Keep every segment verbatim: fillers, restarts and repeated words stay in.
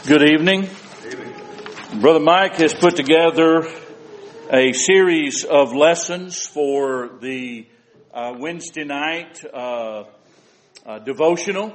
Good evening. Brother Mike has put together a series of lessons for the uh, Wednesday night uh, uh, devotional,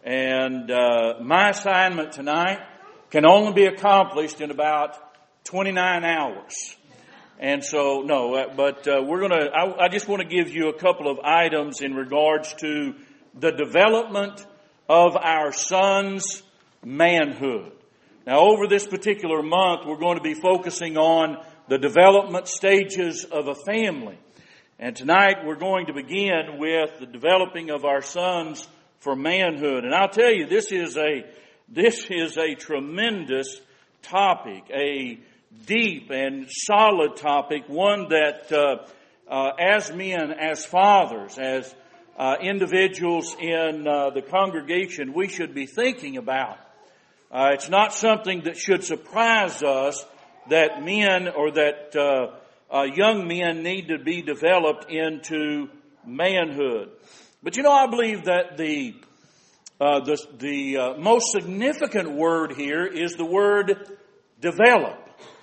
and uh, my assignment tonight can only be accomplished in about twenty-nine hours. And so, no, uh, but uh, we're going to, I, I just want to give you a couple of items in regards to the development of our son's manhood. Now, over this particular month, we're going to be focusing on the development stages of a family. And tonight, we're going to begin with the developing of our sons for manhood. And I'll tell you, this is a, this is a tremendous topic, a deep and solid topic, one that, uh, uh, as men, as fathers, as uh, individuals in uh, the congregation, we should be thinking about. Uh, it's not something that should surprise us that men or that uh, uh, young men need to be developed into manhood. But you know, I believe that the uh, the, the uh, most significant word here is the word develop.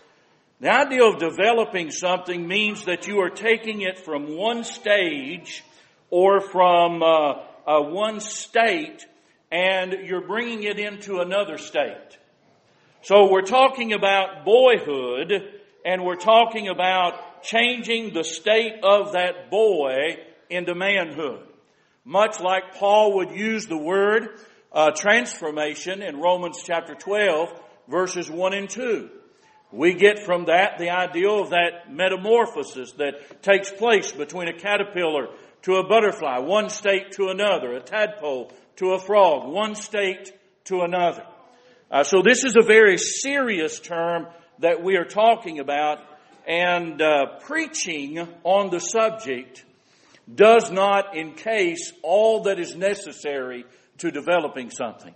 The idea of developing something means that you are taking it from one stage or from uh, uh, one state, and you're bringing it into another state. So we're talking about boyhood, and we're talking about changing the state of that boy into manhood. Much like Paul would use the word uh, transformation in Romans chapter twelve, verses one and two. We get from that the idea of that metamorphosis that takes place between a caterpillar to a butterfly, one state to another, a tadpole to a frog, one state to another. Uh, so this is a very serious term that we are talking about, and uh, preaching on the subject does not encase all that is necessary to developing something.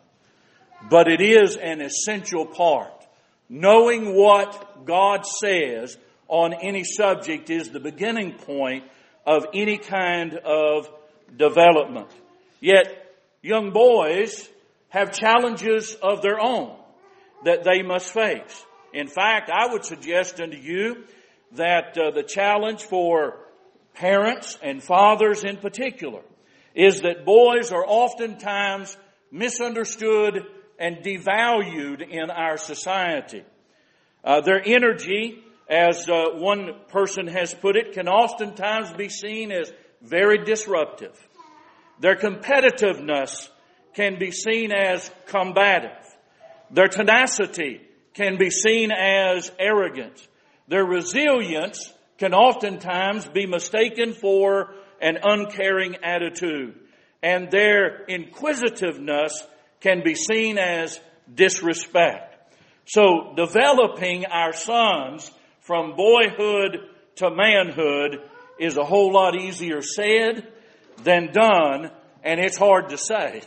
But it is an essential part. Knowing what God says on any subject is the beginning point of any kind of development. Yet, young boys have challenges of their own that they must face. In fact, I would suggest unto you that uh, the challenge for parents and fathers in particular is that boys are oftentimes misunderstood and devalued in our society. Uh, their energy, as uh, one person has put it, can oftentimes be seen as very disruptive. Their competitiveness can be seen as combative. Their tenacity can be seen as arrogant. Their resilience can oftentimes be mistaken for an uncaring attitude. And their inquisitiveness can be seen as disrespect. So developing our sons from boyhood to manhood is a whole lot easier said than done, and it's hard to say.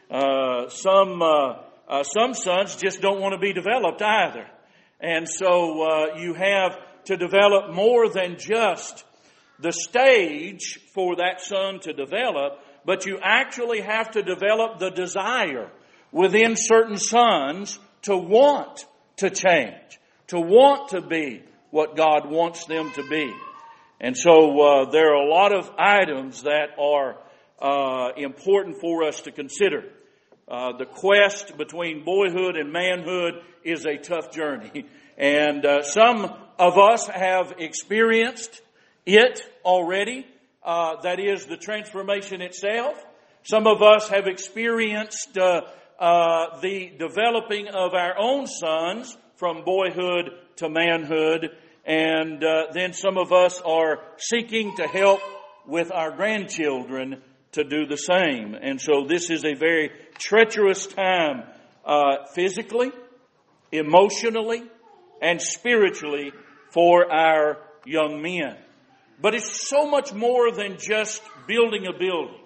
Uh, some uh, uh, some sons just don't want to be developed either. And so uh, you have to develop more than just the stage for that son to develop, but you actually have to develop the desire within certain sons to want to change, to want to be what God wants them to be. And so uh, there are a lot of items that are uh, important for us to consider. Uh, the quest between boyhood and manhood is a tough journey. And uh, some of us have experienced it already. Uh, that is the transformation itself. Some of us have experienced uh, uh, the developing of our own sons from boyhood to manhood. And uh, then some of us are seeking to help with our grandchildren to do the same. And so this is a very treacherous time uh, physically, emotionally, and spiritually for our young men. But it's so much more than just building a building.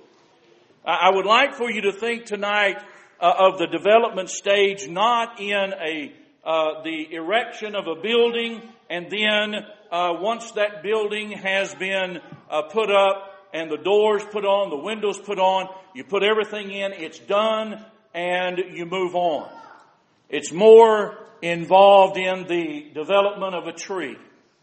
I would like for you to think tonight uh, of the development stage not in a uh, the erection of a building, and then uh, once that building has been uh, put up and the doors put on, the windows put on, you put everything in, it's done, and you move on. It's more involved in the development of a tree.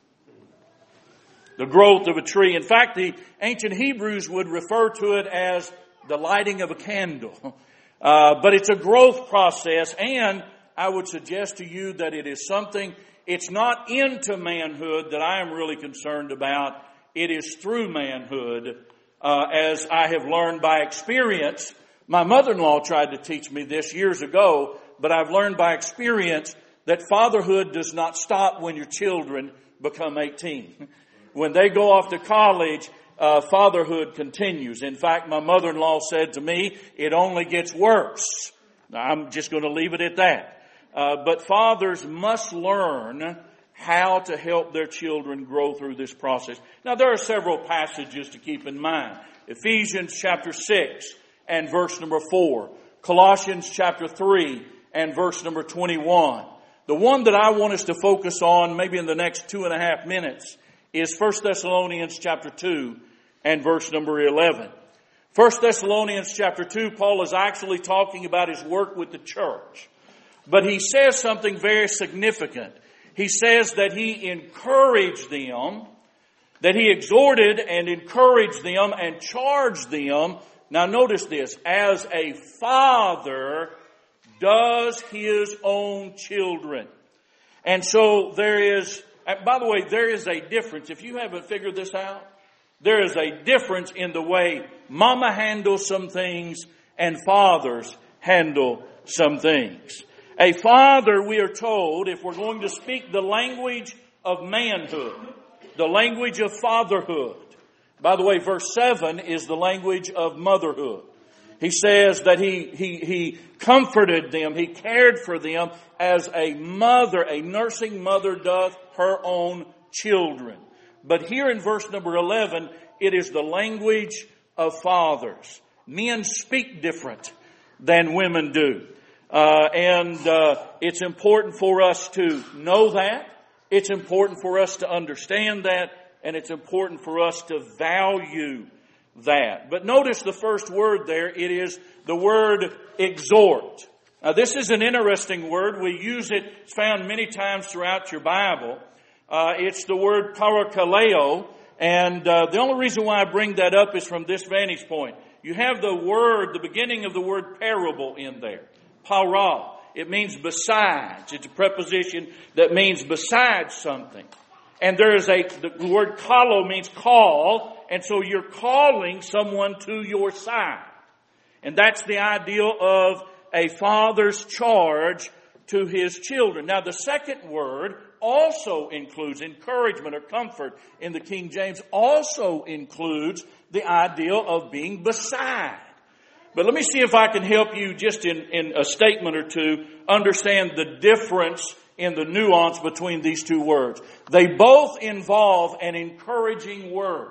The growth of a tree. In fact, the ancient Hebrews would refer to it as the lighting of a candle. Uh, but it's a growth process, and I would suggest to you that it is something, it's not into manhood that I am really concerned about. It is through manhood, uh, as I have learned by experience. My mother-in-law tried to teach me this years ago, but I've learned by experience that fatherhood does not stop when your children become eighteen. When they go off to college, uh, fatherhood continues. In fact, my mother-in-law said to me, it only gets worse. Now, I'm just going to leave it at that. Uh, but fathers must learn how to help their children grow through this process. Now, there are several passages to keep in mind. Ephesians chapter six and verse number four. Colossians chapter three and verse number twenty-one. The one that I want us to focus on maybe in the next two and a half minutes is First Thessalonians chapter two and verse number eleven. First Thessalonians chapter two, Paul is actually talking about his work with the church. But he says something very significant. He says that he encouraged them, that he exhorted and encouraged them and charged them. Now notice this, as a father does his own children. And so there is, by the way, there is a difference. If you haven't figured this out, there is a difference in the way mama handles some things and fathers handle some things. A father, we are told, if we're going to speak the language of manhood, the language of fatherhood. By the way, verse seven is the language of motherhood. He says that he, he, he comforted them, he cared for them as a mother, a nursing mother doth her own children. But here in verse number eleven, it is the language of fathers. Men speak different than women do. Uh, and uh, it's important for us to know that. It's important for us to understand that. And it's important for us to value that. But notice the first word there. It is the word exhort. Now this is an interesting word. We use it, it's found many times throughout your Bible. Uh, it's the word parakaleo. And uh, the only reason why I bring that up is from this vantage point. You have the word, the beginning of the word parable in there. Para. It means besides. It's a preposition that means besides something. And there is a, the word kalo means call. And so you're calling someone to your side. And that's the ideal of a father's charge to his children. Now the second word also includes encouragement or comfort in the King James, also includes the ideal of being beside. But let me see if I can help you just in, in a statement or two understand the difference in the nuance between these two words. They both involve an encouraging word.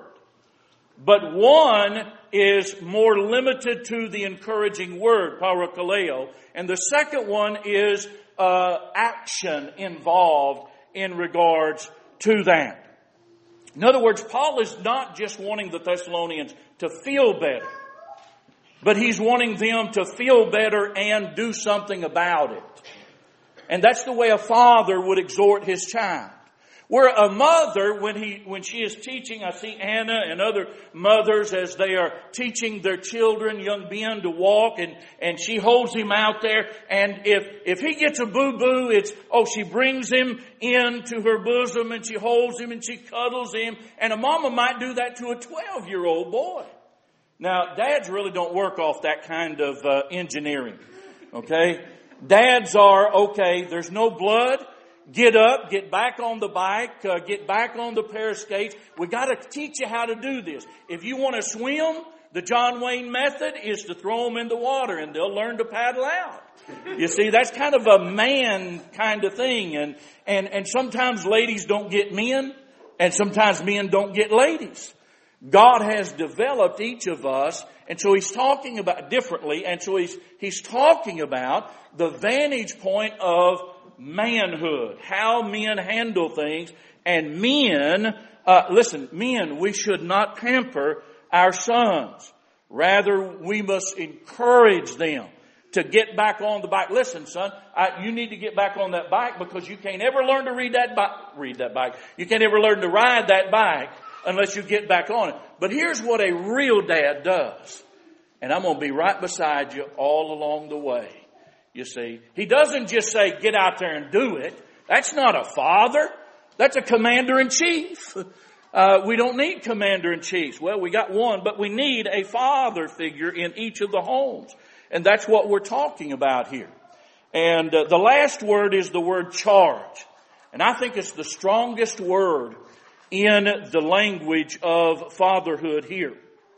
But one is more limited to the encouraging word, parakaleo. And the second one is uh, action involved in regards to that. In other words, Paul is not just wanting the Thessalonians to feel better, but he's wanting them to feel better and do something about it. And that's the way a father would exhort his child. Where a mother, when he, when she is teaching, I see Anna and other mothers as they are teaching their children, young Ben, to walk, and, and she holds him out there. And if, if he gets a boo-boo, it's, oh, she brings him into her bosom and she holds him and she cuddles him. And a mama might do that to a twelve-year-old boy. Now, dads really don't work off that kind of uh, engineering. Okay? Dads are, okay, there's no blood. Get up, get back on the bike, uh, get back on the pair of skates. We got to teach you how to do this. If you want to swim, the John Wayne method is to throw them in the water and they'll learn to paddle out. You see, that's kind of a man kind of thing. And, and, and sometimes ladies don't get men, and sometimes men don't get ladies. God has developed each of us, and so he's talking about differently, and so he's, he's talking about the vantage point of manhood, how men handle things. And men, uh, listen, men, we should not pamper our sons. Rather, we must encourage them to get back on the bike. Listen, son, I, you need to get back on that bike because you can't ever learn to read that bike, read that bike. You can't ever learn to ride that bike unless you get back on it. But here's what a real dad does. And I'm going to be right beside you all along the way. You see, he doesn't just say, get out there and do it. That's not a father. That's a commander-in-chief. Uh, we don't need commander-in-chiefs. Well, we got one, but we need a father figure in each of the homes. And that's what we're talking about here. And uh, the last word is the word charge. And I think it's the strongest word in the language of fatherhood here.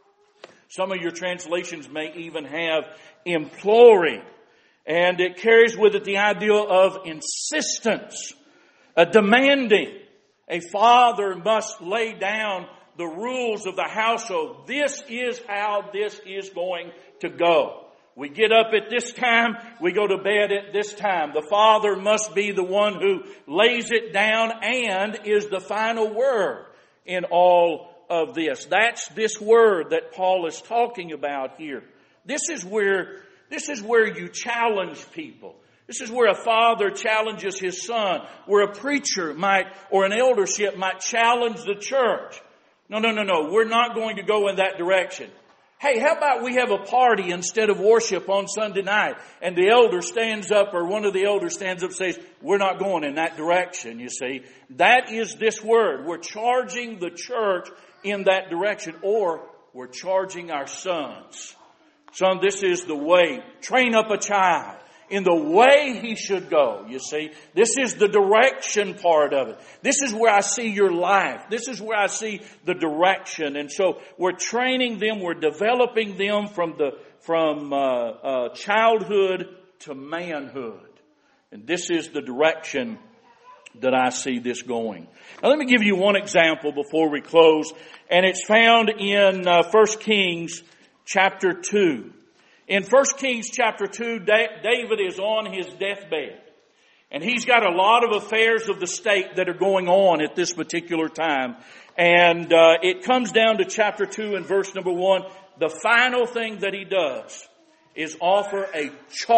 Some of your translations may even have imploring. And it carries with it the idea of insistence, a demanding. A father must lay down the rules of the household. This is how this is going to go. We get up at this time, we go to bed at this time. The father must be the one who lays it down and is the final word in all of this. That's this word that Paul is talking about here. This is where, this is where you challenge people. This is where a father challenges his son, where a preacher might, or an eldership might challenge the church. No, no, no, no. We're not going to go in that direction. Hey, how about we have a party instead of worship on Sunday night? And the elder stands up, or one of the elders stands up and says, we're not going in that direction, you see. That is this word. We're charging the church in that direction, or we're charging our sons. Son, this is the way. Train up a child in the way he should go, you see. This is the direction part of it. This is where I see your life. This is where I see the direction. And so we're training them, we're developing them from the from uh, uh, childhood to manhood. And this is the direction that I see this going. Now let me give you one example before we close. And it's found in uh, First Kings chapter two. In First Kings chapter two, David is on his deathbed. And he's got a lot of affairs of the state that are going on at this particular time. And uh, it comes down to chapter two and verse number one. The final thing that he does is offer a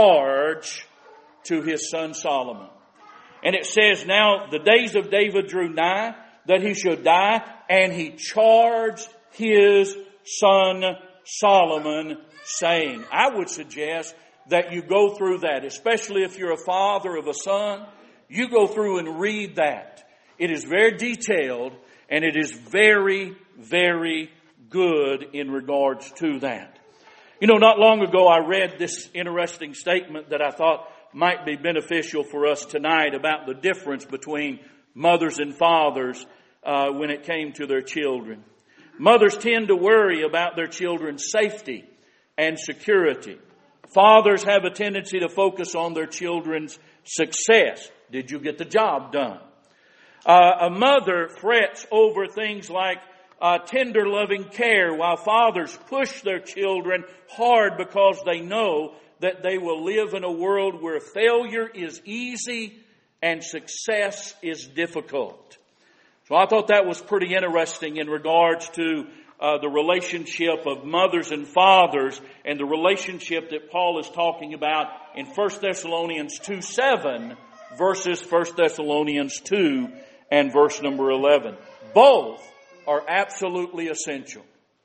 charge to his son Solomon. And it says, now the days of David drew nigh that he should die, and he charged his son Solomon, saying, I would suggest that you go through that, especially if you're a father of a son. You go through and read that. It is very detailed, and it is very, very good in regards to that. You know, not long ago I read this interesting statement that I thought might be beneficial for us tonight about the difference between mothers and fathers uh, when it came to their children. Mothers tend to worry about their children's safety and security. Fathers have a tendency to focus on their children's success. Did you get the job done? Uh, a mother frets over things like uh, tender loving care, while fathers push their children hard because they know that they will live in a world where failure is easy and success is difficult. So I thought that was pretty interesting in regards to uh, the relationship of mothers and fathers, and the relationship that Paul is talking about in First Thessalonians two seven versus First Thessalonians two and verse number eleven. Both are absolutely essential.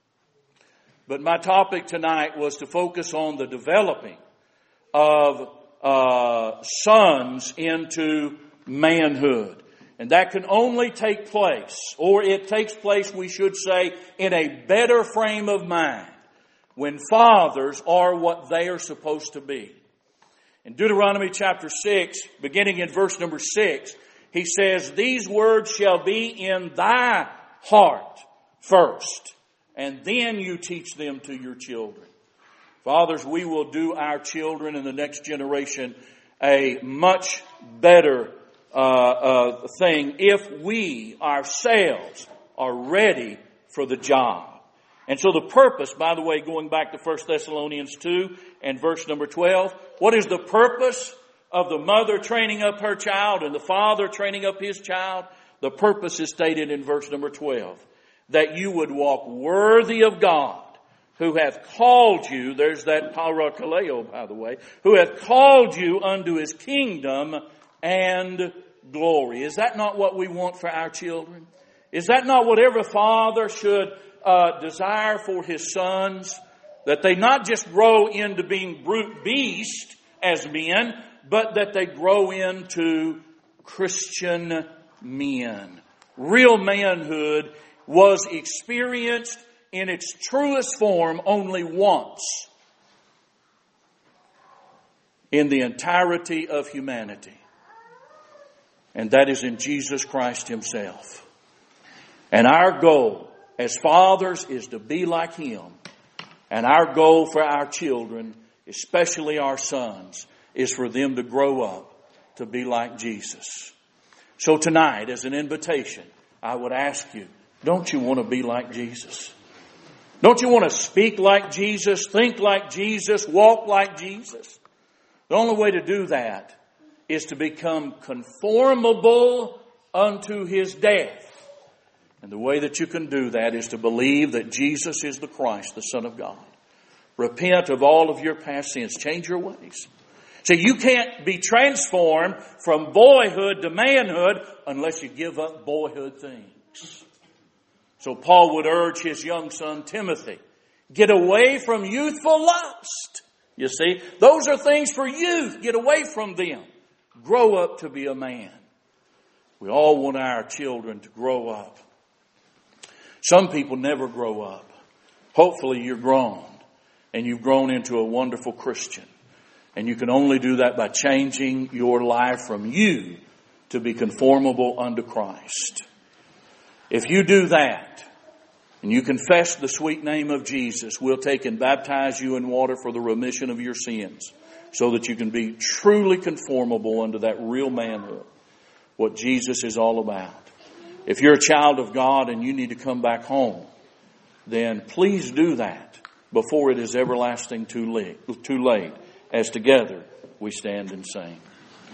But my topic tonight was to focus on the developing of uh, sons into manhood. And that can only take place, or it takes place, we should say, in a better frame of mind when fathers are what they are supposed to be. In Deuteronomy chapter six, beginning in verse number six, he says, these words shall be in thy heart first, and then you teach them to your children. Fathers, we will do our children and the next generation a much better uh, uh, thing if we ourselves are ready for the job. And so the purpose, by the way, going back to First Thessalonians two and verse number twelve, what is the purpose of the mother training up her child and the father training up his child? The purpose is stated in verse number twelve, that you would walk worthy of God, who hath called you, there's that parakaleo, by the way, who hath called you unto his kingdom and glory. Is that not what we want for our children? Is that not what every father should uh, desire for his sons? That they not just grow into being brute beasts as men, but that they grow into Christian men. Real manhood was experienced in its truest form only once in the entirety of humanity. And that is in Jesus Christ himself. And our goal as fathers is to be like him. And our goal for our children, especially our sons, is for them to grow up to be like Jesus. So tonight, as an invitation, I would ask you, don't you want to be like Jesus? Don't you want to speak like Jesus, think like Jesus, walk like Jesus? The only way to do that is to become conformable unto his death. And the way that you can do that is to believe that Jesus is the Christ, the Son of God. Repent of all of your past sins. Change your ways. See, you can't be transformed from boyhood to manhood unless you give up boyhood things. So Paul would urge his young son Timothy, get away from youthful lust. You see, those are things for youth. Get away from them. Grow up to be a man. We all want our children to grow up. Some people never grow up. Hopefully you're grown and you've grown into a wonderful Christian. And you can only do that by changing your life from you to be conformable unto Christ. If you do that and you confess the sweet name of Jesus, we'll take and baptize you in water for the remission of your sins so that you can be truly conformable unto that real manhood, what Jesus is all about. If you're a child of God and you need to come back home, then please do that before it is everlasting too late, too late, as together we stand and sing.